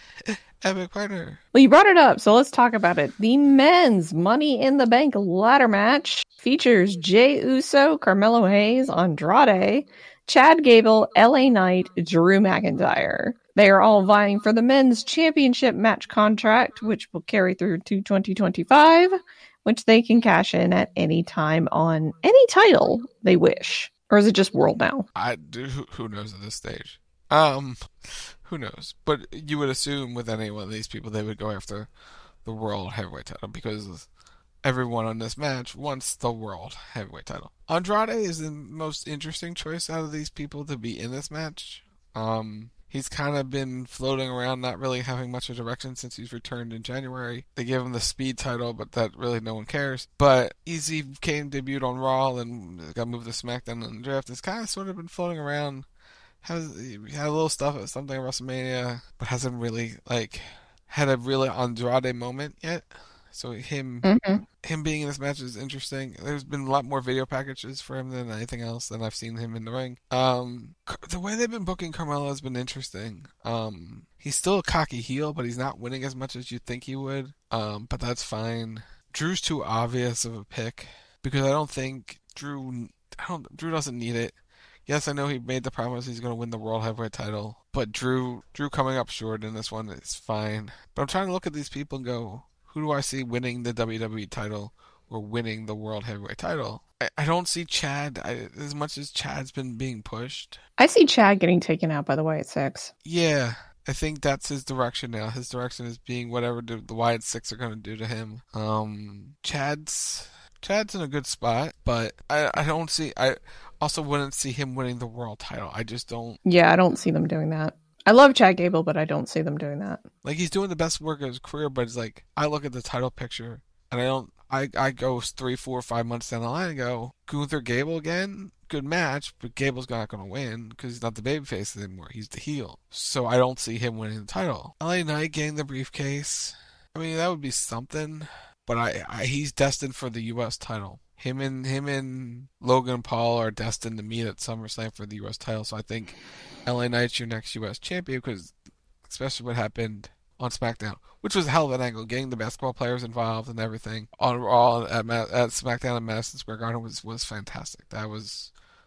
Epic Partner. Well, you brought it up, so let's talk about it. The men's Money in the Bank ladder match features Jey Uso, Carmelo Hayes, Andrade, Chad Gable, L A Knight, Drew McIntyre. They are all vying for the men's championship match contract, which will carry through to twenty twenty-five, which they can cash in at any time on any title they wish. Or is it just World now? I do. Who knows at this stage? Um, who knows? But you would assume with any one of these people, they would go after the World Heavyweight title because everyone on this match wants the World Heavyweight title. Andrade is the most interesting choice out of these people to be in this match. Um... He's kind of been floating around, not really having much of direction since he's returned in January. They gave him the Speed title, but that really no one cares. But Easy came debuted on Raw and got moved to SmackDown in the draft. It's kind of sort of been floating around. Has he had a little stuff, something at WrestleMania, but hasn't really like had a really Andrade moment yet. So him mm-hmm. him being in this match is interesting. There's been a lot more video packages for him than anything else than I've seen him in the ring. Um, the way they've been booking Carmelo has been interesting. Um, he's still a cocky heel, but he's not winning as much as you'd think he would. Um, but that's fine. Drew's too obvious of a pick because I don't think Drew. I don't. Drew doesn't need it. Yes, I know he made the promise he's going to win the World Heavyweight title, but Drew Drew coming up short in this one is fine. But I'm trying to look at these people and go, who do I see winning the W W E title or winning the World Heavyweight title? I, I don't see Chad. I, as much as Chad's been being pushed. I see Chad getting taken out, by the way, at six. Yeah, I think that's his direction now. His direction is being whatever the, the Wyatt Six are going to do to him. Um, Chad's Chad's in a good spot, but I, I don't see... I also wouldn't see him winning the world title. I just don't... Yeah, I don't see them doing that. I love Chad Gable, but I don't see them doing that. Like, he's doing the best work of his career, but it's like, I look at the title picture, and I don't, I, I go three, four, five months down the line and go, Gunther Gable again? Good match, but Gable's not going to win, because he's not the babyface anymore. He's the heel. So I don't see him winning the title. L A Knight getting the briefcase. I mean, that would be something, but I, I he's destined for the U S title. Him and him and Logan Paul are destined to meet at SummerSlam for the U S title, so I think L A Knight's your next U S champion, because especially what happened on SmackDown, which was a hell of an angle, getting the basketball players involved and everything on Raw at, at SmackDown and Madison Square Garden was, was fantastic. That was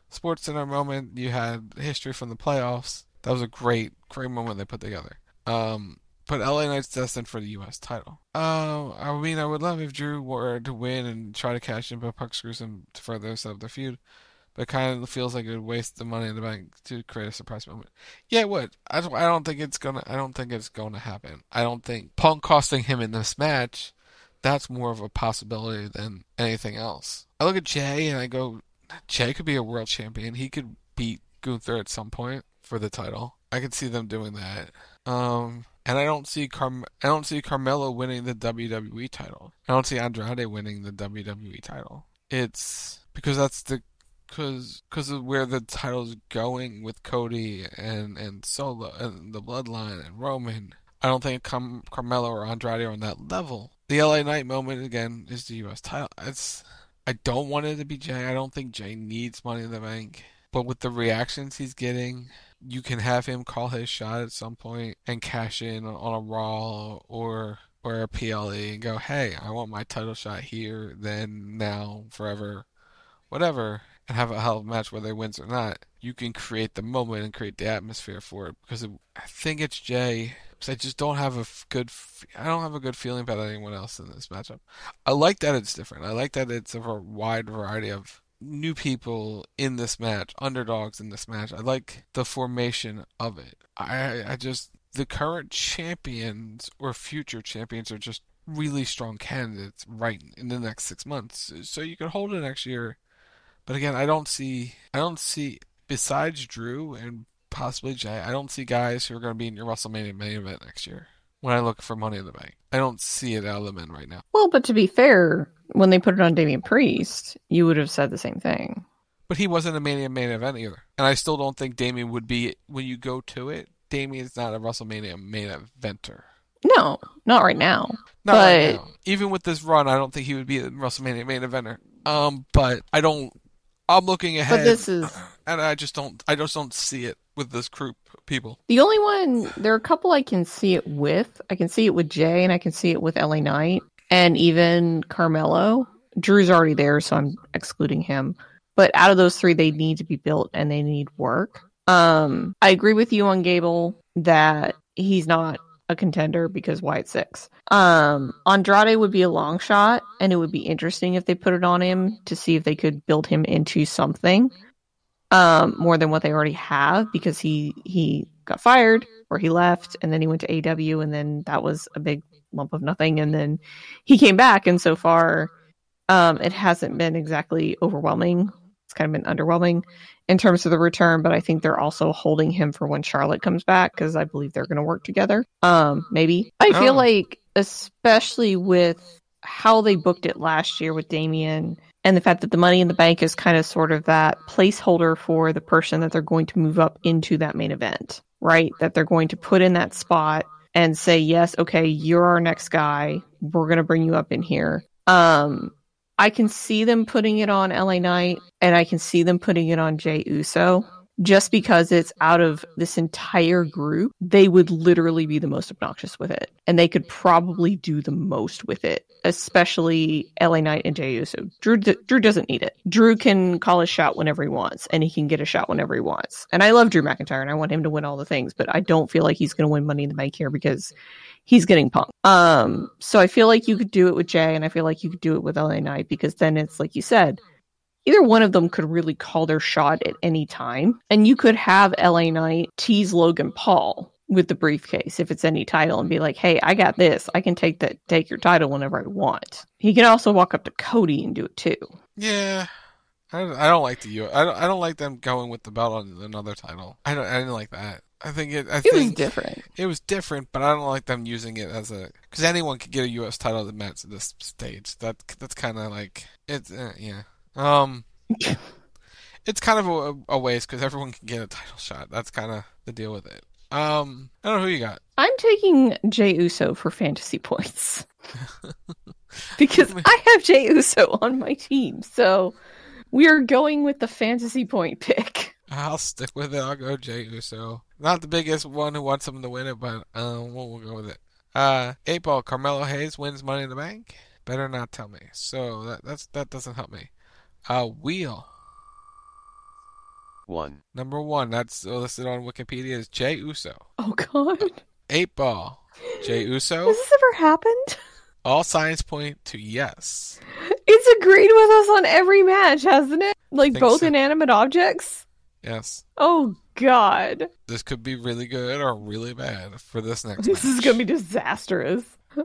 Sports Center moment. You had history from the playoffs. That was a great, great moment they put together. Um, but L A Knight's destined for the U S title. Uh, I mean, I would love if Drew were to win and try to cash in, but Puck screws him to further set up their feud. But it kind of feels like it would waste the money in the bank to create a surprise moment. Yeah, it would. I don't, I don't think it's gonna. I don't think it's going to happen. I don't think Punk costing him in this match. That's more of a possibility than anything else. I look at Jay and I go, Jay could be a world champion. He could beat Gunther at some point for the title. I could see them doing that. Um, and I don't see Car- I don't see Carmelo winning the W W E title. I don't see Andrade winning the W W E title. It's because that's the because because of where the title's going with Cody and and Solo and the Bloodline and Roman. I don't think Car- Carmelo or Andrade are on that level. The L A Knight moment again is the U S title. It's I don't want it to be Jay. I don't think Jay needs Money in the Bank. But with the reactions he's getting, you can have him call his shot at some point and cash in on a Raw or or a P L E and go, hey, I want my title shot here, then, now, forever, whatever, and have a hell of a match whether he wins or not. You can create the moment and create the atmosphere for it because it, I think it's Jay. Because I just don't have a good, I don't have a good feeling about anyone else in this matchup. I like that it's different. I like that it's a wide variety of new people in this match, underdogs in this match. I like the formation of it. I, I just, the current champions or future champions are just really strong candidates right in the next six months. So you could hold it next year. But again, I don't see, I don't see, besides Drew and possibly Jay, I don't see guys who are going to be in your WrestleMania main event next year when I look for Money in the Bank. I don't see it out of the men right now. Well, but to be fair, when they put it on Damian Priest, you would have said the same thing. But he wasn't a Mania main event either. And I still don't think Damian would be, when you go to it, Damian's not a WrestleMania main eventer. No, not right now. Not but... right now. Even with this run, I don't think he would be a WrestleMania main eventer. Um, but I don't, I'm looking ahead. But this is... And I just don't, I just don't see it with this group of people. The only one, there are a couple I can see it with. I can see it with Jay, and I can see it with L A Knight, and even Carmelo. Drew's already there, so I'm excluding him. But out of those three, they need to be built, and they need work. Um, I agree with you on Gable that he's not a contender because Wyatt six. Um, Andrade would be a long shot, and it would be interesting if they put it on him to see if they could build him into something. Um, more than what they already have, because he he got fired or he left, and then he went to A E W, and then that was a big lump of nothing, and then he came back, and so far um, it hasn't been exactly overwhelming. It's kind of been underwhelming in terms of the return, but I think they're also holding him for when Charlotte comes back, because I believe they're going to work together. Um, maybe. I feel oh. like, especially with how they booked it last year with Damian, and the fact that the Money in the Bank is kind of sort of that placeholder for the person that they're going to move up into that main event, right? That they're going to put in that spot and say, yes, okay, you're our next guy. We're going to bring you up in here. Um, I can see them putting it on L A Knight, and I can see them putting it on Jey Uso. Just because it's out of this entire group, they would literally be the most obnoxious with it. And they could probably do the most with it, especially L A Knight and Jey Uso. Drew, Drew doesn't need it. Drew can call his shot whenever he wants, and he can get a shot whenever he wants. And I love Drew McIntyre, and I want him to win all the things, but I don't feel like he's going to win Money in the Bank here because he's getting punked. Um, so I feel like you could do it with Jay, and I feel like you could do it with L A Knight, because then it's like you said, either one of them could really call their shot at any time. And you could have L A Knight tease Logan Paul with the briefcase if it's any title and be like, hey, I got this. I can take that, take your title whenever I want. He can also walk up to Cody and do it too. Yeah. I don't, I don't like the U S. I don't, I don't like them going with the belt on another title. I don't. I didn't like that. I think it. I it think was different. It was different, but I don't like them using it as a, because anyone could get a U S title that matches this stage. That that's kind of like it's uh, yeah. Um, it's kind of a, a waste because everyone can get a title shot. That's kind of the deal with it. Um, I don't know who you got. I'm taking Jey Uso for fantasy points because I have Jey Uso on my team. So we are going with the fantasy point pick. I'll stick with it. I'll go Jey Uso. Not the biggest one who wants him to win it, but um, we'll, we'll go with it. Uh, eight ball. Carmelo Hayes wins Money in the Bank. Better not tell me. So that that's that doesn't help me. Uh, wheel. one. Number one, that's listed on Wikipedia, is Jey Uso. Oh, God. Eight Ball, Jey Uso. Has this ever happened? All signs point to yes. It's agreed with us on every match, hasn't it? Like both so. Inanimate objects? Yes. Oh, God. This could be really good or really bad for this next This match. is going to be disastrous.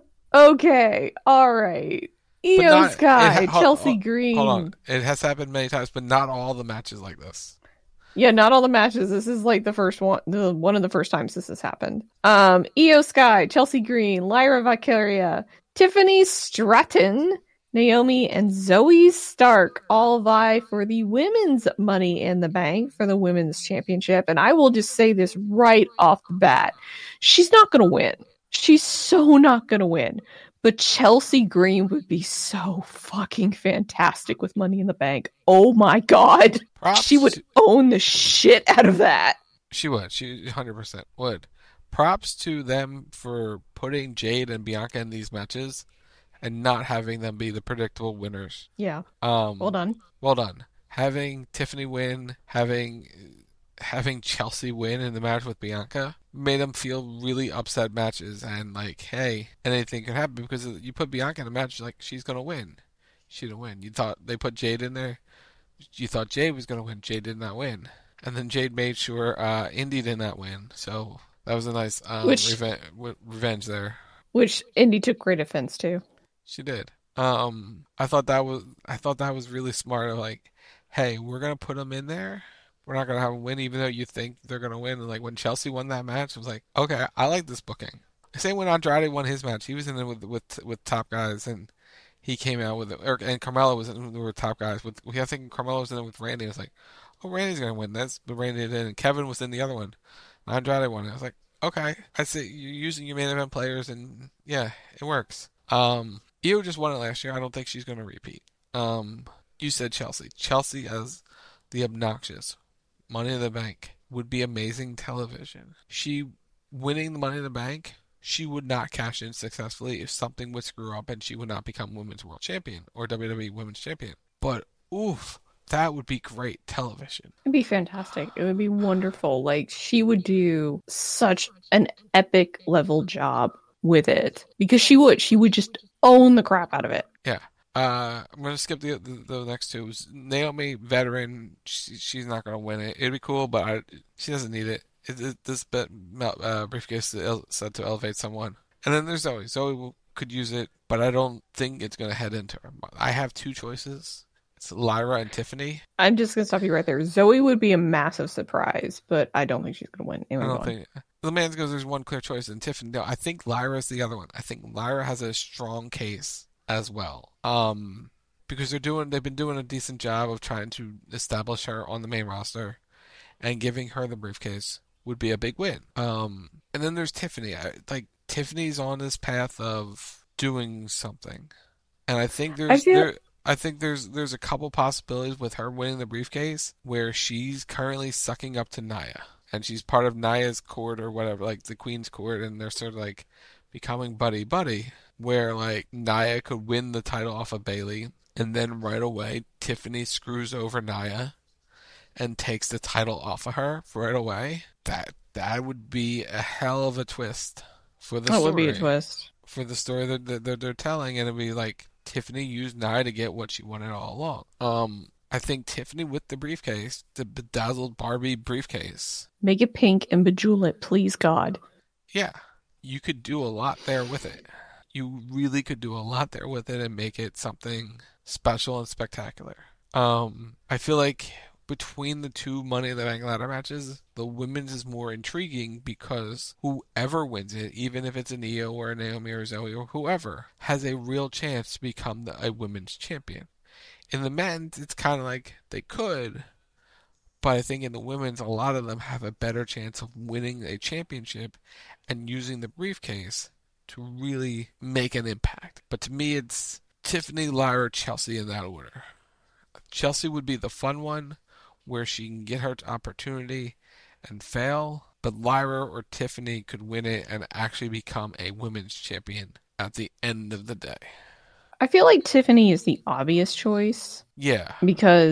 Okay. All right. Io Sky, ha- Chelsea hold, Green. Hold on. It has happened many times, but not all the matches like this. Yeah, not all the matches. This is like the first one, the one of the first times this has happened. Um, Io Sky, Chelsea Green, Lyra Valkyria, Tiffany Stratton, Naomi, and Zoe Stark all vie for the women's Money in the Bank for the women's championship. And I will just say this right off the bat. She's not going to win. She's so not going to win. But Chelsea Green would be so fucking fantastic with Money in the Bank. Oh my God. Props. She would own the shit out of that. She would. She one hundred percent would. Props to them for putting Jade and Bianca in these matches and not having them be the predictable winners. Yeah. Um, well done. Well done. Having Tiffany win, having having Chelsea win in the match with Bianca made them feel really upset matches and like, hey, anything could happen because you put Bianca in a match like she's gonna win. She didn't win. You thought they put Jade in there. You thought Jade was gonna win. Jade did not win, and then Jade made sure uh, Indy did not win. So that was a nice um, which, reve- revenge there. Which Indy took great offense to. She did. Um, I thought that was I thought that was really smart. Like, hey, we're gonna put them in there. We're not gonna have them win, even though you think they're gonna win. And like when Chelsea won that match, I was like, okay, I like this booking. Same when Andrade won his match. He was in it with with with top guys, and he came out with it. Or, and Carmelo was in with top guys. With I think Carmelo was in it with Randy. I was like, oh, Randy's gonna win this, but Randy didn't. And Kevin was in the other one. And Andrade won it. I was like, okay, I see you're using your main event players, and yeah, it works. Um, Io just won it last year. I don't think she's gonna repeat. Um, you said Chelsea. Chelsea as the obnoxious Money in the Bank would be amazing television. She winning the Money in the Bank, she would not cash in successfully if something would screw up and she would not become Women's World Champion or W W E Women's Champion. But oof, that would be great television. It'd be fantastic. It would be wonderful. Like she would do such an epic level job with it because she would. She would just own the crap out of it. Yeah. Uh, I'm going to skip the, the the next two. Naomi, veteran, she, she's not going to win it. It'd be cool, but I, she doesn't need it. it, it this bit, uh, briefcase is set to elevate someone. And then there's Zoe. Zoe will, could use it, but I don't think it's going to head into her. I have two choices. It's Lyra and Tiffany. I'm just going to stop you right there. Zoe would be a massive surprise, but I don't think she's going to win. Anyway, I don't think... The man goes, there's one clear choice, and Tiffany, no, I think Lyra's the other one. I think Lyra has a strong case as well, um, because they're doing they've been doing a decent job of trying to establish her on the main roster, and giving her the briefcase would be a big win. Um, and then there's Tiffany. I, like Tiffany's on this path of doing something, and I think there's I, feel... there, I think there's there's a couple possibilities with her winning the briefcase where she's currently sucking up to Nia, and she's part of Nia's court or whatever, like the Queen's court, and they're sort of like becoming buddy buddy. Where like Nia could win the title off of Bayley, and then right away Tiffany screws over Nia and takes the title off of her right away. That that would be a hell of a twist for the that story. That would be a twist for the story that, that, that they're telling, and it'd be like Tiffany used Nia to get what she wanted all along. Um, I think Tiffany with the briefcase, the bedazzled Barbie briefcase, make it pink and bejewel it, please God. Yeah, you could do a lot there with it. You really could do a lot there with it and make it something special and spectacular. Um, I feel like between the two Money in the Bank ladder matches, the women's is more intriguing because whoever wins it, even if it's an Io or a Naomi or Zoe or whoever, has a real chance to become the, a women's champion. In the men's, it's kind of like they could, but I think in the women's, a lot of them have a better chance of winning a championship and using the briefcase to really make an impact. But to me, it's Tiffany, Lyra, Chelsea in that order. Chelsea would be the fun one where she can get her opportunity and fail, but Lyra or Tiffany could win it and actually become a women's champion at the end of the day. I feel like Tiffany is the obvious choice. Yeah. Because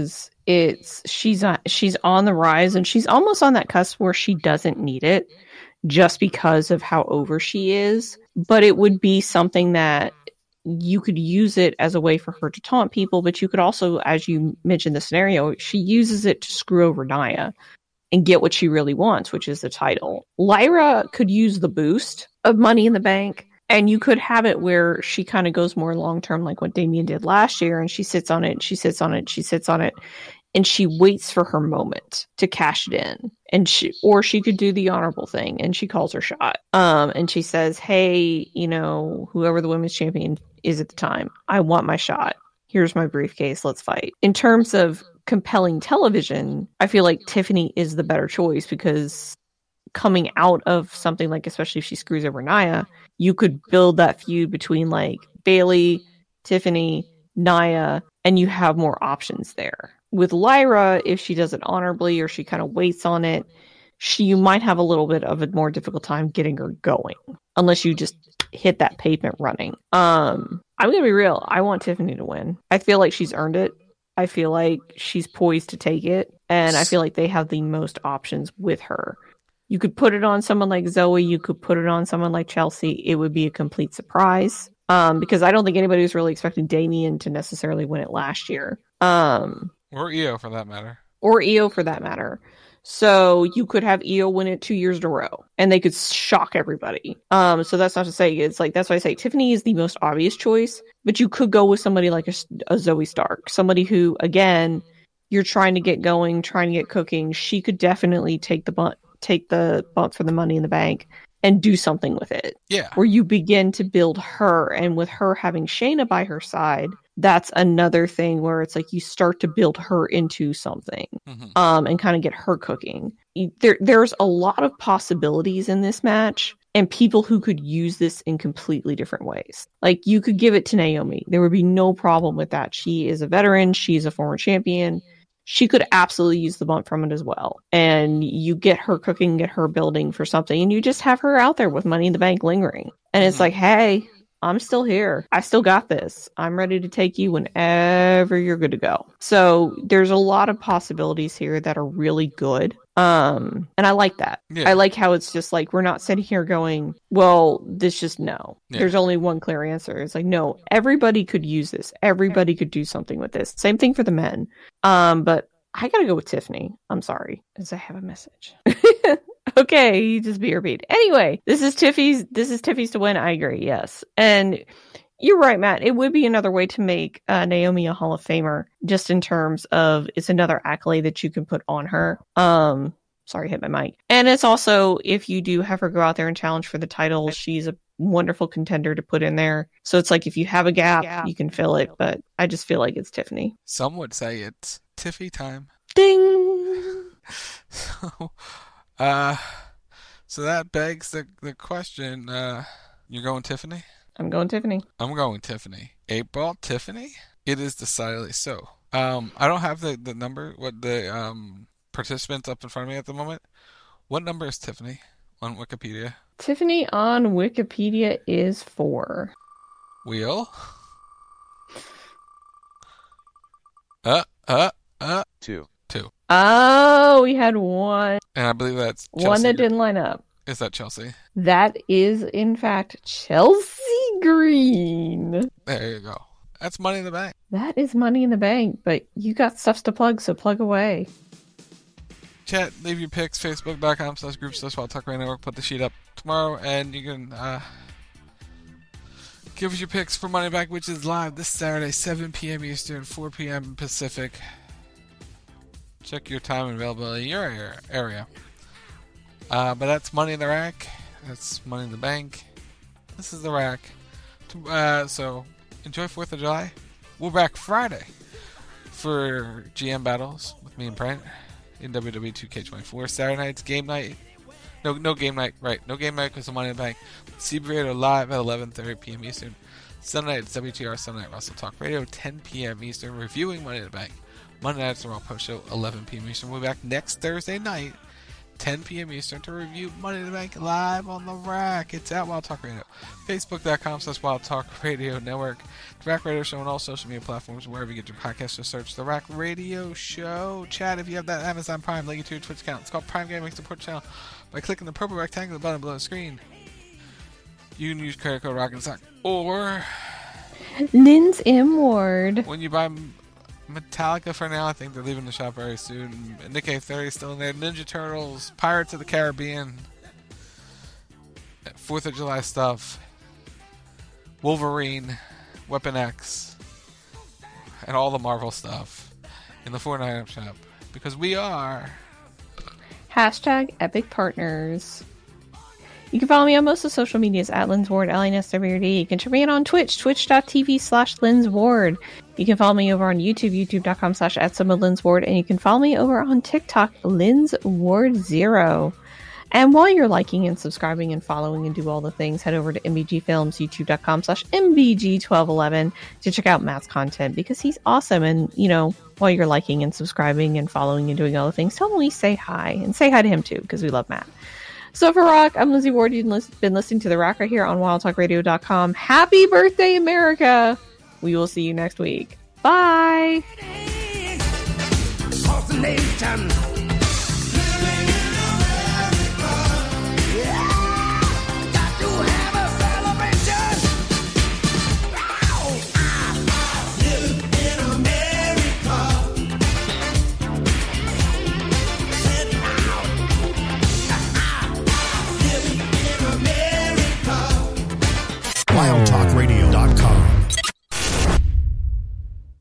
It's she's on, she's on the rise, and she's almost on that cusp where she doesn't need it just because of how over she is. But it would be something that you could use it as a way for her to taunt people, but you could also, as you mentioned the scenario, she uses it to screw over Nia and get what she really wants, which is the title. Lyra could use the boost of Money in the Bank, and you could have it where she kind of goes more long-term like what Damian did last year, and she sits on it, she sits on it, she sits on it, and she waits for her moment to cash it in. And she, or she could do the honorable thing, and she calls her shot. Um, and she says, hey, you know, whoever the women's champion is at the time, I want my shot. Here's my briefcase. Let's fight. In terms of compelling television, I feel like Tiffany is the better choice, because coming out of something like, especially if she screws over Nia, you could build that feud between like Bayley, Tiffany, Nia, and you have more options there. With Lyra, if she does it honorably or she kind of waits on it, she you might have a little bit of a more difficult time getting her going, unless you just hit that pavement running. Um, I'm gonna be real. I want Tiffany to win. I feel like she's earned it. I feel like she's poised to take it, and I feel like they have the most options with her. You could put it on someone like Zoe. You could put it on someone like Chelsea. It would be a complete surprise. Um, because I don't think anybody was really expecting Damian to necessarily win it last year. Um, or Io for that matter. Or Io for that matter. So you could have Io win it two years in a row, and they could shock everybody. Um, so that's not to say, it's like, that's why I say Tiffany is the most obvious choice, but you could go with somebody like a, a Zoe Stark, somebody who, again, you're trying to get going, trying to get cooking. She could definitely take the bump, take the bump for the Money in the Bank and do something with it. Yeah. Where you begin to build her, and with her having Shayna by her side, that's another thing where it's like you start to build her into something, mm-hmm. um, and kind of get her cooking. There, there's a lot of possibilities in this match, and people who could use this in completely different ways. Like, you could give it to Naomi. There would be no problem with that. She is a veteran. She's a former champion. She could absolutely use the bump from it as well. And you get her cooking, get her building for something, and you just have her out there with Money in the Bank lingering. And it's mm-hmm. like, hey, I'm still here. I still got this. I'm ready to take you whenever you're good to go. So there's a lot of possibilities here that are really good. Um, and I like that. Yeah. I like how it's just like, we're not sitting here going, well, this just no. Yeah. There's only one clear answer. It's like, no, everybody could use this. Everybody could do something with this. Same thing for the men. Um, but I gotta go with Tiffany. I'm sorry, as I have a message. Okay, you just be repeat. Anyway, this is Tiffy's. This is Tiffy's to win. I agree. Yes, and you're right, Matt. It would be another way to make uh, Naomi a Hall of Famer, just in terms of it's another accolade that you can put on her. Um, sorry, hit my mic. And it's also, if you do have her go out there and challenge for the title, she's a wonderful contender to put in there. So it's like, if you have a gap, yeah. you can fill it. But I just feel like it's Tiffany. Some would say it's Tiffy time. Ding. so. Uh, so that begs the the question. Uh, you're going Tiffany? I'm going Tiffany. I'm going Tiffany. Eight ball Tiffany. It is decidedly so. Um, I don't have the, the number, what the um participants up in front of me at the moment. What number is Tiffany on Wikipedia? Tiffany on Wikipedia is four. Wheel. Uh, uh, uh. Two. Two. Oh, we had one. And I believe that's Chelsea. One that didn't line up. Is that Chelsea? That is, in fact, Chelsea Green. There you go. That's Money in the Bank. That is Money in the Bank, but you got stuff to plug, so plug away. Chat, leave your picks, facebook.com slash group slash Wild Talk Radio Network. Put the sheet up tomorrow, and you can uh, give us your picks for Money Back, which is live this Saturday, seven p.m. Eastern, four p.m. Pacific. Check your time and availability in your area. Uh, but that's Money in the Rack. That's Money in the Bank. This is the Rack. Uh, so enjoy fourth of July. We're back Friday for G M battles with me and Brent in W W E two K twenty-four. Saturday night's game night. No, no game night. Right, no game night because of Money in the Bank. C B Radio live at eleven thirty p.m. Eastern. Sunday night, it's W T R Sunday Night Wrestle Talk Radio, ten p.m. Eastern, reviewing Money in the Bank. Monday night's the Raw Post Show, eleven p.m. Eastern. We'll be back next Thursday night, ten p.m. Eastern to review Money in the Bank live on the Rack. It's at Wild Talk Radio. Facebook.com slash Wild Talk Radio Network. The Rack Radio Show on all social media platforms. Wherever you get your podcasts, just search The Rack Radio Show. Chat, if you have that Amazon Prime, link it to your Twitch account. It's called Prime Gaming Support Channel by clicking the purple rectangular button below the screen. You can use credit code Rock and Sock or Lynn's M Ward. When you buy Metallica for now, I think they're leaving the shop very soon. Nick A thirty is still in there. Ninja Turtles, Pirates of the Caribbean, fourth of July stuff, Wolverine, Weapon X, and all the Marvel stuff in the Fortnite item shop. Because we are Hashtag Epic Partners. You can follow me on most of social medias at Lynn's Ward, L I N S W R D. You can check me out on Twitch, twitch.tv slash Lynn's Ward. You can follow me over on YouTube, youtube.com slash at some of Lynn's Ward. And you can follow me over on TikTok, Lynn's Ward Zero. And while you're liking and subscribing and following and do all the things, head over to M B G Films, youtube.com slash M B G twelve eleven to check out Matt's content because he's awesome. And, you know, while you're liking and subscribing and following and doing all the things, tell him we say hi and say hi to him too because we love Matt. So for Rock, I'm Lizzie Ward. You've been listening to The Rock right here on wild talk radio dot com. Happy birthday, America! We will see you next week. Bye!